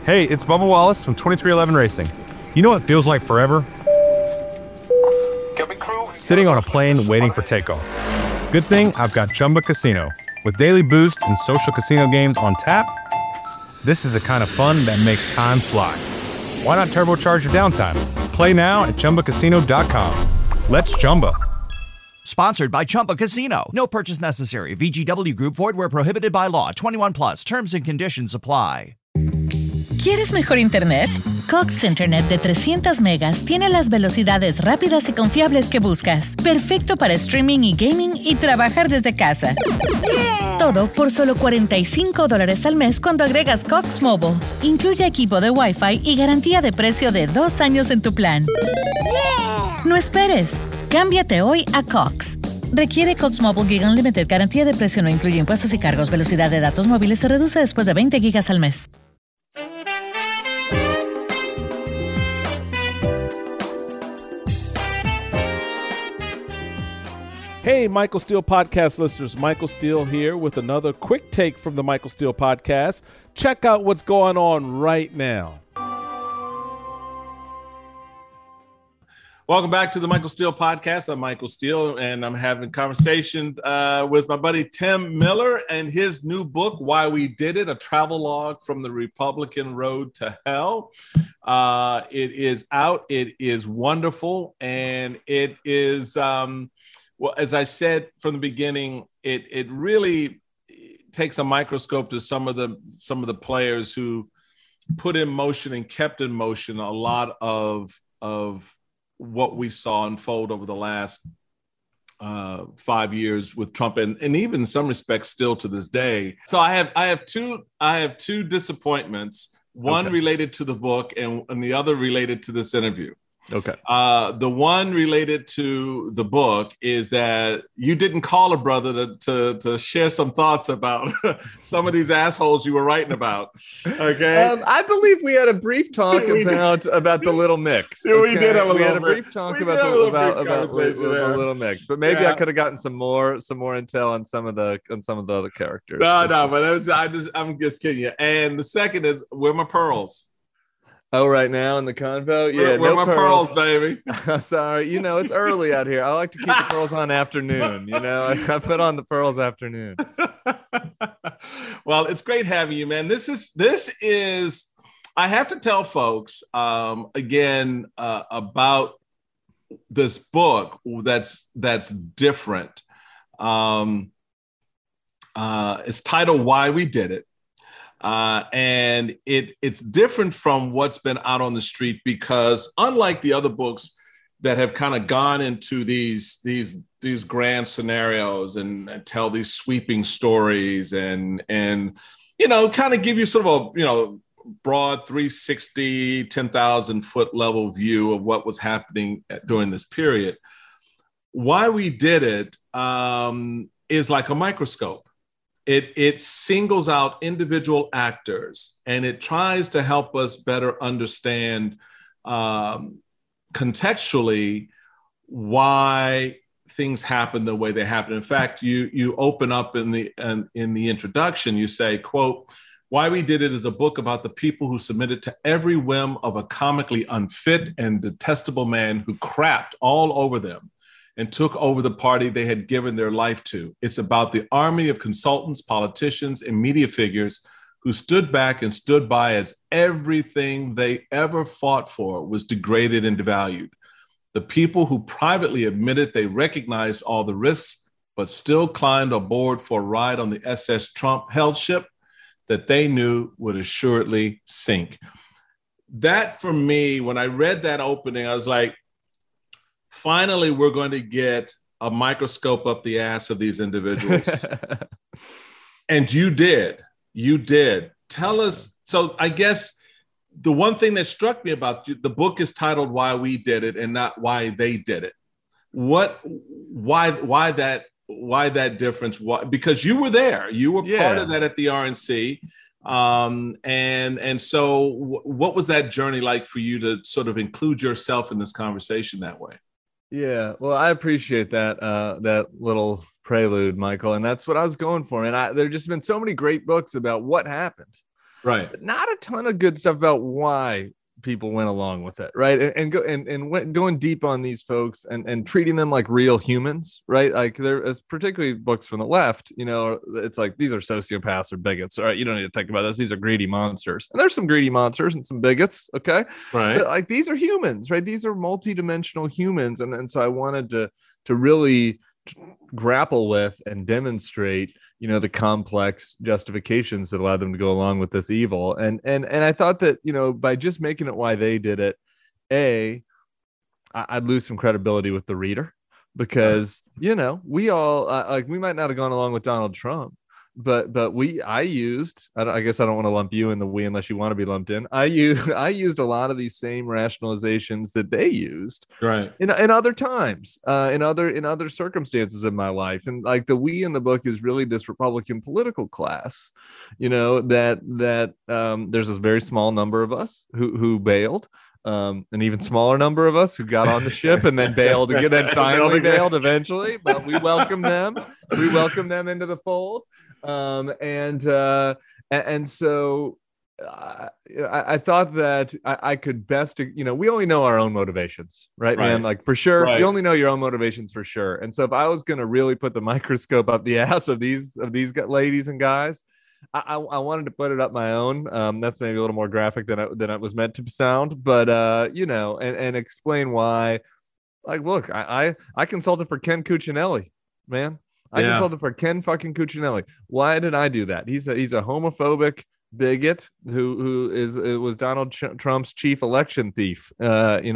Hey, it's Bubba Wallace from 2311 Racing. You know what feels like forever? Sitting on a plane waiting for takeoff. Good thing I've got Chumba Casino. With daily boost and social casino games on tap, this is the kind of fun that makes time fly. Why not turbocharge your downtime? Play now at ChumbaCasino.com. Let's Chumba. Sponsored by Chumba Casino. No purchase necessary. VGW Group. Void where prohibited by law. 21 plus. Terms and conditions apply. ¿Quieres mejor internet? Cox Internet de 300 megas tiene las velocidades rápidas y confiables que buscas. Perfecto para streaming y gaming y trabajar desde casa. ¡Yeah! Todo por solo $45 al mes cuando agregas Cox Mobile. Incluye equipo de Wi-Fi y garantía de precio de 2 años en tu plan. ¡Yeah! No esperes. Cámbiate hoy a Cox. Requiere Cox Mobile Gig Unlimited. Garantía de precio no incluye impuestos y cargos. Velocidad de datos móviles se reduce después de 20 gigas al mes. Hey, Michael Steele Podcast listeners. Michael Steele here with another quick take from the Michael Steele Podcast. Check out what's going on right now. Welcome back to the Michael Steele Podcast. I'm Michael Steele, and I'm having a conversation with my buddy Tim Miller and his new book, Why We Did It, a travel log from the Republican Road to Hell. It is out. It is wonderful, and it is... well, as I said from the beginning, it really takes a microscope to some of the players who put in motion and kept in motion a lot of what we saw unfold over the last 5 years with Trump, and even in some respects still to this day. So I have two disappointments. One related to the book, and the other related to this interview. Okay. The one related to the book is that you didn't call a brother to share some thoughts about some of these assholes you were writing about. Okay. I believe we had a brief talk about the Little Mix. Yeah, we did have we had a brief talk about the Little Mix, but maybe I could have gotten some more intel on some of the other characters. No, but I'm just kidding you. And the second is, where are my pearls? Oh, right now in the convo? Yeah, where my pearls, baby? Sorry, it's early out here. I like to keep the pearls on afternoon. I put on the pearls afternoon. Well, it's great having you, man. This is. I have to tell folks again about this book that's different. It's titled "Why We Did It." And it's different from what's been out on the street, because unlike the other books that have kind of gone into these grand scenarios and tell these sweeping stories and kind of give you sort of a broad 360 10,000 foot level view of what was happening during this period, Why We Did It is like a microscope. It singles out individual actors, and it tries to help us better understand contextually why things happen the way they happen. In fact, you open up in the introduction, you say, quote, "Why We Did It is a book about the people who submitted to every whim of a comically unfit and detestable man who crapped all over them and took over the party they had given their life to. It's about the army of consultants, politicians, and media figures who stood back and stood by as everything they ever fought for was degraded and devalued. The people who privately admitted they recognized all the risks, but still climbed aboard for a ride on the SS Trump-held ship that they knew would assuredly sink." That, for me, when I read that opening, I was like, finally, we're going to get a microscope up the ass of these individuals. And you did. Tell us. So I guess the one thing that struck me about you, the book is titled Why We Did It and not Why They Did It. Why that difference? Why? Because you were there. You were part of that at the RNC. And so what was that journey like for you to sort of include yourself in this conversation that way? Yeah, well, I appreciate that little prelude, Michael, and that's what I was going for. And there've just been so many great books about what happened. Right. But not a ton of good stuff about why people went along with it, right? And going deep on these folks and treating them like real humans, right? Like there is particularly books from the left, it's like these are sociopaths or bigots. All right, you don't need to think about this. These are greedy monsters. And there's some greedy monsters and some bigots, okay? Right. But like these are humans, right? These are multidimensional humans. And so I wanted to really grapple with and demonstrate the complex justifications that allowed them to go along with this evil. And I thought that by just making it why they did it, I'd lose some credibility with the reader, because we all we might not have gone along with Donald Trump, but I guess I don't want to lump you in the we unless you want to be lumped in. I used a lot of these same rationalizations that they used, right, in other times, in other circumstances in my life. And like the we in the book is really this Republican political class, that there's this very small number of us who bailed. An even smaller number of us who got on the ship and then bailed again, then finally bailed eventually, but we welcome them into the fold. And so I thought that I could best, we only know our own motivations, right, man? Like for sure, you only know your own motivations for sure. And so if I was going to really put the microscope up the ass of these ladies and guys, I wanted to put it up my own. That's maybe a little more graphic than it was meant to sound, but and explain why. Like, look, I consulted for Ken Cuccinelli, man. I consulted for Ken fucking Cuccinelli. Why did I do that? He's a homophobic bigot who was Donald Trump's chief election thief. Maybe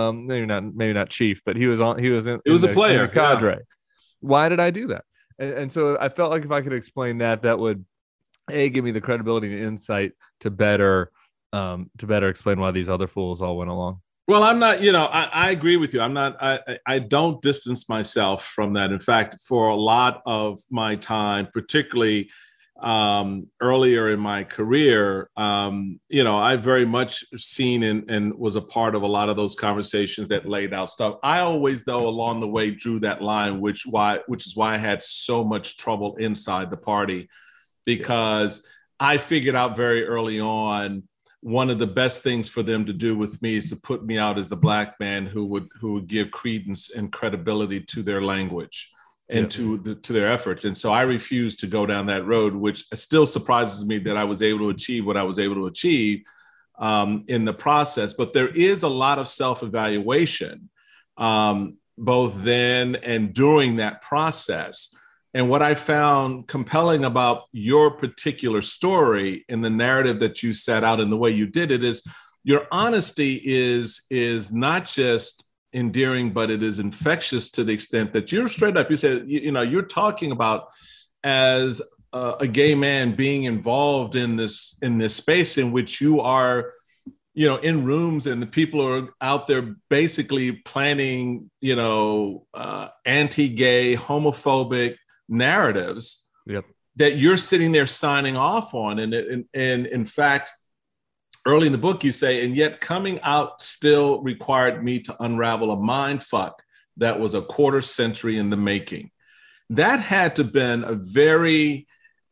not chief, but he was a player, in the cadre. Yeah. Why did I do that? And so I felt like if I could explain that would give me the credibility and insight to better explain why these other fools all went along. Well, I'm not, I agree with you. I don't distance myself from that. In fact, for a lot of my time, particularly earlier in my career, I very much seen and was a part of a lot of those conversations that laid out stuff. I always, though, along the way drew that line, which is why I had so much trouble inside the party, because I figured out very early on, one of the best things for them to do with me is to put me out as the black man who would give credence and credibility to their language and to their efforts. And so I refused to go down that road, which still surprises me that I was able to achieve what I was able to achieve in the process. But there is a lot of self-evaluation, both then and during that process. And what I found compelling about your particular story and the narrative that you set out and the way you did it is your honesty is not just endearing, but it is infectious to the extent that you're straight up. You said, you're talking about as a gay man being involved in this space in which you are, in rooms and the people are out there basically planning, anti-gay, homophobic narratives that you're sitting there signing off on. And in fact, early in the book, you say, and yet coming out still required me to unravel a mind fuck that was a quarter century in the making. That had to have been a very,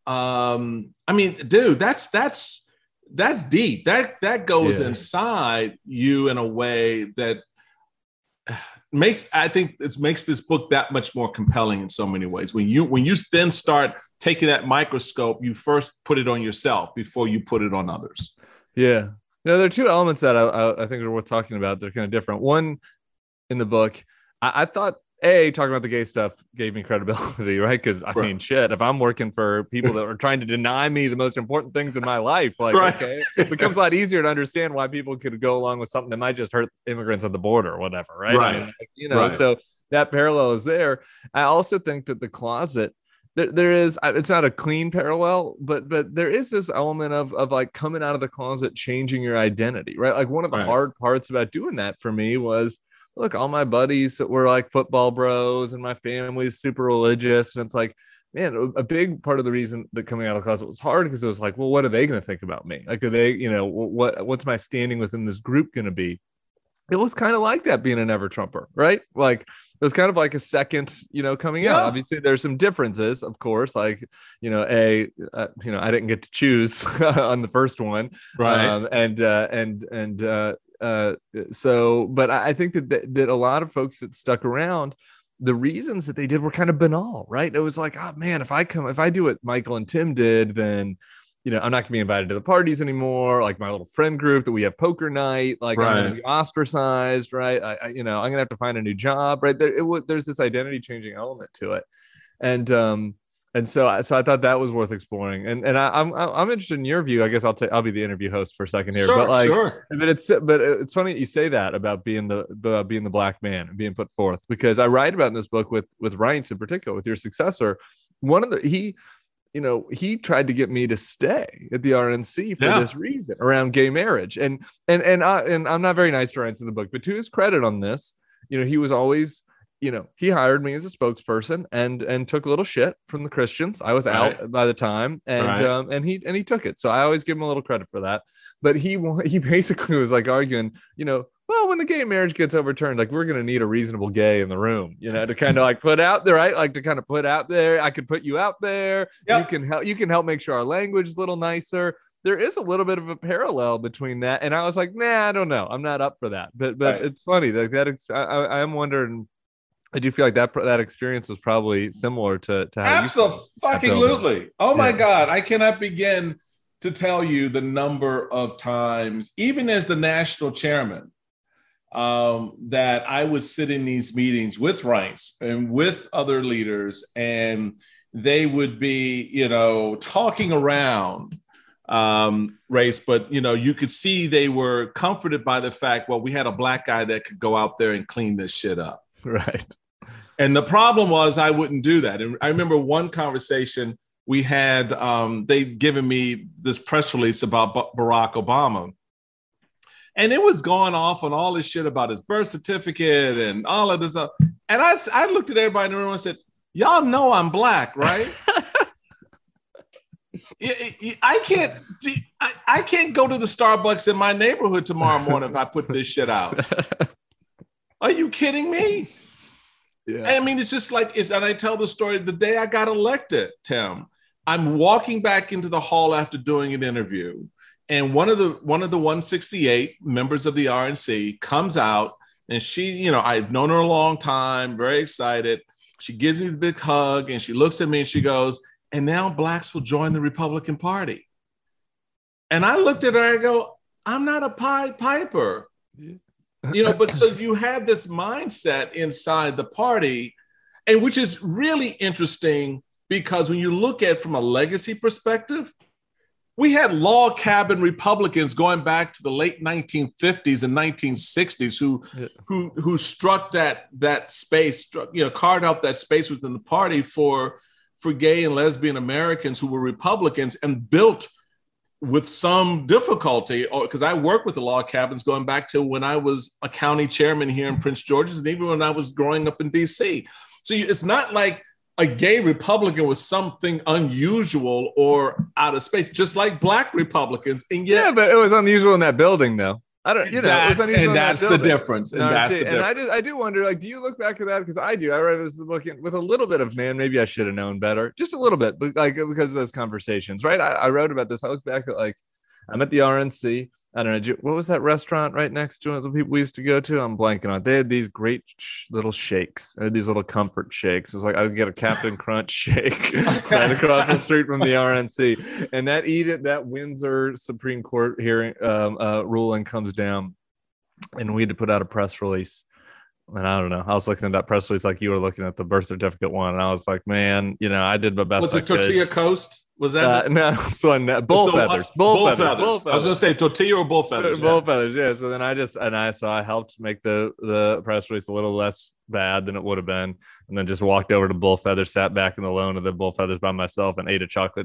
dude, that's deep. That goes inside you in a way that makes this book that much more compelling in so many ways. When you then start taking that microscope, you first put it on yourself before you put it on others. Yeah. There are two elements that I think are worth talking about. They're kind of different. One, in the book, I thought talking about the gay stuff gave me credibility, right? Because I mean, shit, if I'm working for people that are trying to deny me the most important things in my life, okay, it becomes a lot easier to understand why people could go along with something that might just hurt immigrants at the border or whatever, right? Right. So that parallel is there. I also think that the closet, there is, it's not a clean parallel, but there is this element of like coming out of the closet, changing your identity, right? Like one of the hard parts about doing that for me was, look, all my buddies that were like football bros and my family's super religious. And it's like, man, a big part of the reason that coming out of the closet was hard because it was like, well, what are they going to think about me? Like, are they, what's my standing within this group going to be? it was kind of like that being an ever Trumper, right? Like it was kind of like a second, coming out. Obviously, there's some differences, of course. Like, I didn't get to choose on the first one, Right? So, but I think that a lot of folks that stuck around, the reasons that they did were kind of banal, right? It was like, oh man, if I do what Michael and Tim did, then I'm not gonna be invited to the parties anymore. Like my little friend group that we have poker night, like I'm gonna be ostracized, right? I'm gonna have to find a new job, right? There's this identity changing element to it, and so I thought that was worth exploring. And I'm interested in your view. I guess I'll be the interview host for a second here, but it's funny that you say that about being the black man and being put forth, because I write about in this book with Reince in particular, with your successor. He tried to get me to stay at the RNC for this reason around gay marriage. And I'm not very nice to Reince in the book, but to his credit on this, he was always, he hired me as a spokesperson and took a little shit from the Christians. I was out by the time, and he took it. So I always give him a little credit for that. But he basically was like arguing, well, when the gay marriage gets overturned, like we're going to need a reasonable gay in the room, to kind of like put out there, right? Like to kind of put out there. I could put you out there. Yep. You can help make sure our language is a little nicer. There is a little bit of a parallel between that. And I was like, nah, I don't know. I'm not up for that. But It's funny like that. I am wondering, I do feel like that experience was probably similar to how Absolutely. Oh my God. I cannot begin to tell you the number of times, even as the national chairman, that I would sit in these meetings with Reince and with other leaders, and they would be, talking around race, but, you could see they were comforted by the fact, well, we had a black guy that could go out there and clean this shit up. Right. And the problem was I wouldn't do that. And I remember one conversation we had, they'd given me this press release about Barack Obama. And it was going off on all this shit about his birth certificate and all of this stuff. And I looked at everybody in the room and said, y'all know I'm black, right? I can't go to the Starbucks in my neighborhood tomorrow morning if I put this shit out. Are you kidding me? Yeah. I mean, it's just like, and I tell the story, the day I got elected, Tim, I'm walking back into the hall after doing an interview. And one of the 168 members of the RNC comes out, and she, I've known her a long time, very excited. She gives me the big hug, and she looks at me and she goes, and now blacks will join the Republican Party. And I looked at her and I go, I'm not a Pied Piper. But so you have this mindset inside the party, and which is really interesting, because when you look at it from a legacy perspective, we had log cabin Republicans going back to the late 1950s and 1960s who struck that space, carved out that space within the party for gay and lesbian Americans who were Republicans, and built with some difficulty, because I worked with the log cabins going back to when I was a county chairman here in Prince George's, and even when I was growing up in DC. So it's not like a gay Republican was something unusual or out of space, just like black Republicans. And yet, but it was unusual in that building, though. I don't, that's the difference. And that's the difference. I do wonder, like, do you look back at that? Because I do. I read this book with a little bit of, man, maybe I should have known better, just a little bit, but like because of those conversations, right? I wrote about this. I look back at, like, I'm at the RNC. I don't know. What was that restaurant right next to it the people we used to go to? I'm blanking on it. They had these great little shakes. They had these little comfort shakes. It was like I would get a Captain Crunch shake right across the street from the RNC. And that Windsor Supreme Court hearing ruling comes down, and we had to put out a press release. And I don't know. I was looking at that press release like you were looking at the birth certificate one, and I was like, man, I did my best. Was it Tortilla Coast? Was that no? So bull feathers. Bull feathers. I was going to say tortilla or bull feathers. Bull feathers, yeah. So then I helped make the press release a little less bad than it would have been, and then just walked over to bull feathers, sat back in the lone of the bull feathers by myself, and ate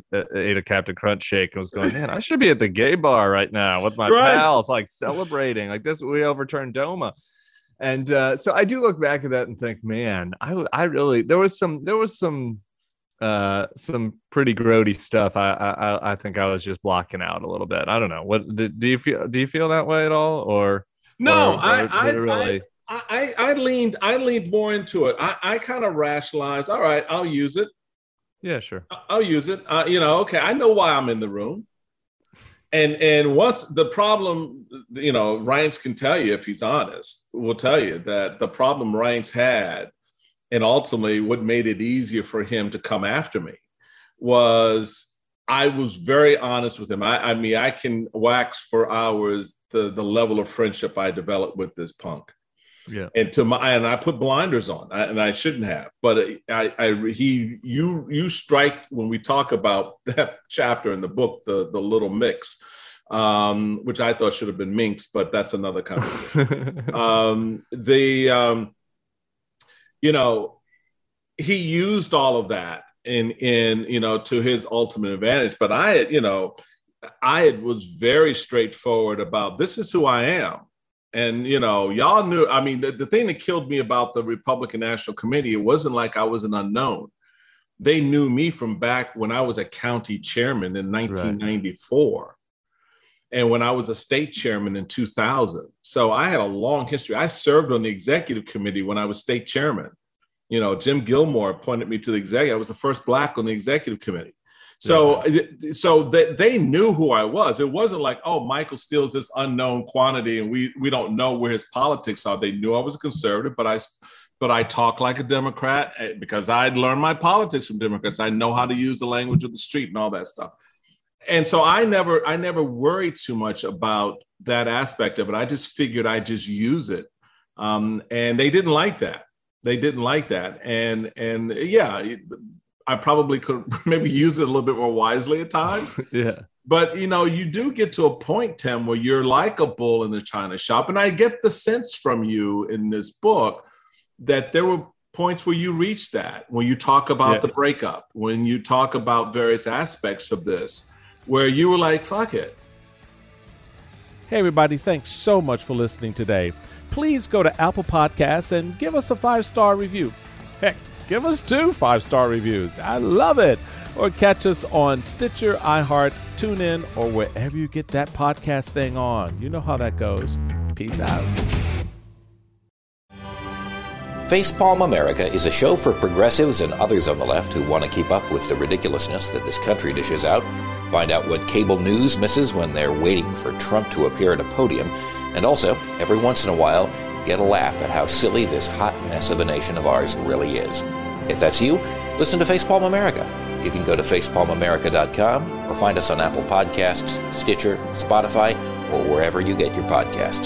a Captain Crunch shake, and was going, man, I should be at the gay bar right now with my pals, like celebrating, like this. We overturned DOMA. And so I do look back at that and think, man, I really, there was some pretty grody stuff. I think I was just blocking out a little bit. I don't know. What do you feel that way at all? Or No, Really? I leaned more into it. I kind of rationalized. All right, I'll use it. Yeah, sure. I'll use it. Okay, I know why I'm in the room. And once the problem, Reince can tell you if he's honest, will tell you that the problem Reince had, and ultimately what made it easier for him to come after me, was I was very honest with him. I mean, I can wax for hours the level of friendship I developed with this punk. Yeah. And I put blinders on, and I shouldn't have. But you strike when we talk about that chapter in the book, the little mix, which I thought should have been minx, but that's another conversation. He used all of that in to his ultimate advantage. But I was very straightforward about, this is who I am. And, y'all knew, I mean, the thing that killed me about the Republican National Committee, it wasn't like I was an unknown. They knew me from back when I was a county chairman in 1994. Right. And when I was a state chairman in 2000. So I had a long history. I served on the executive committee when I was state chairman. Jim Gilmore appointed me to the executive. I was the first Black on the executive committee. So they knew who I was. It wasn't like, oh, Michael Steele's this unknown quantity and we don't know where his politics are. They knew I was a conservative, but I talk like a Democrat because I'd learned my politics from Democrats. I know how to use the language of the street and all that stuff. And so I never worried too much about that aspect of it. I just figured I'd just use it. And they didn't like that. And yeah, I probably could maybe use it a little bit more wisely at times. Yeah. But, you do get to a point, Tim, where you're like a bull in the china shop. And I get the sense from you in this book that there were points where you reached that, when you talk about the breakup, when you talk about various aspects of this, where you were like, fuck it. Hey, everybody. Thanks so much for listening today. Please go to Apple Podcasts and give us a 5-star review. Heck, give us 2 5-star reviews. I love it. Or catch us on Stitcher, iHeart, TuneIn, or wherever you get that podcast thing on. You know how that goes. Peace out. Facepalm America is a show for progressives and others on the left who want to keep up with the ridiculousness that this country dishes out, find out what cable news misses when they're waiting for Trump to appear at a podium, and also, every once in a while, get a laugh at how silly this hot mess of a nation of ours really is. If that's you, listen to Facepalm America. You can go to facepalmamerica.com or find us on Apple Podcasts, Stitcher, Spotify, or wherever you get your podcasts.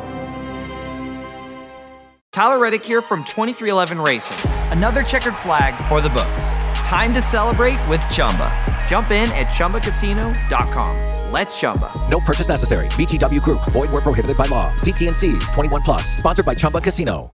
Tyler Reddick here from 2311 Racing. Another checkered flag for the books. Time to celebrate with Chumba. Jump in at ChumbaCasino.com. Let's Chumba. No purchase necessary. VGW Group. Void where prohibited by law. See T&Cs. 21+. Sponsored by Chumba Casino.